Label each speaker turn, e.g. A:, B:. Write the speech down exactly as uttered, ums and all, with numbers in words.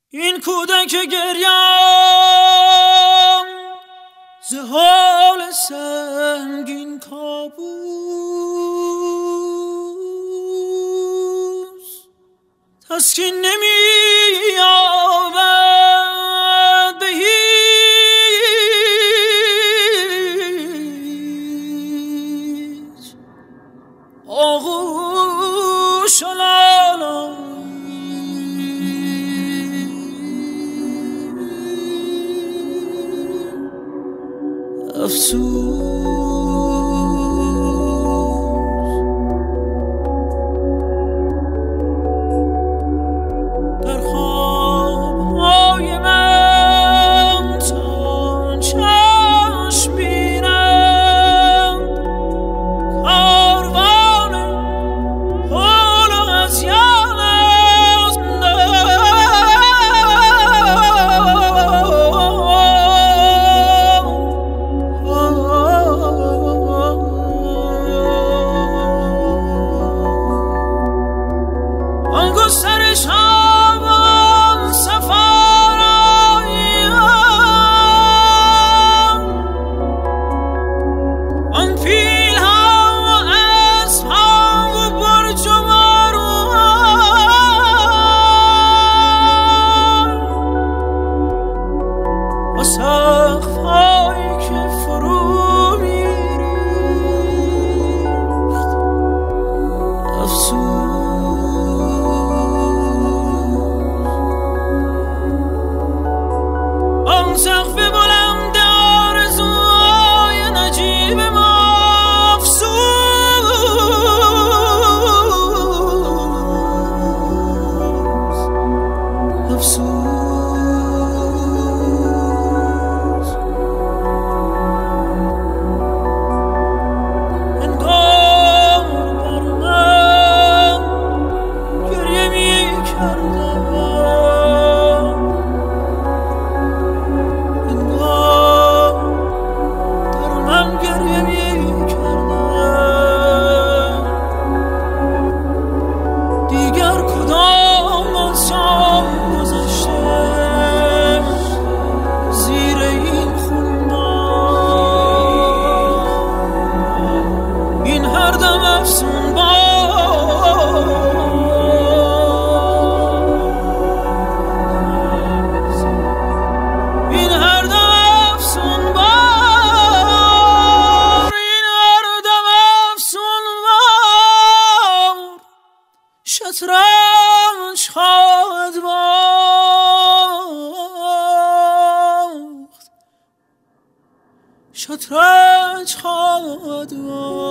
A: این کودک گریم ز حال سنگین کابوس تسکین نمی یابد به هیچ آغوش و لالایی. افسوس در خوابهای من تا چشم بینم کاروان حول و غزیان است. آن گسترش ها و آن سفارایی آن پیل ها و اسب ها و برج و باروها و سقف هایی که فرو میریخت. افسوس آن سقف بلند آرزوهای نجیب ما. افسوس افسوس انگار بر من گریه می کردم، انگار در من گریه می کردم. دیگر کدام آسان گذشته زیر این خونبار، این هر دم افسون باز، این هر دم افسون بار، این هر دم افسون بار شطرنج خواهد باخت، شطرنج خواهد باخت.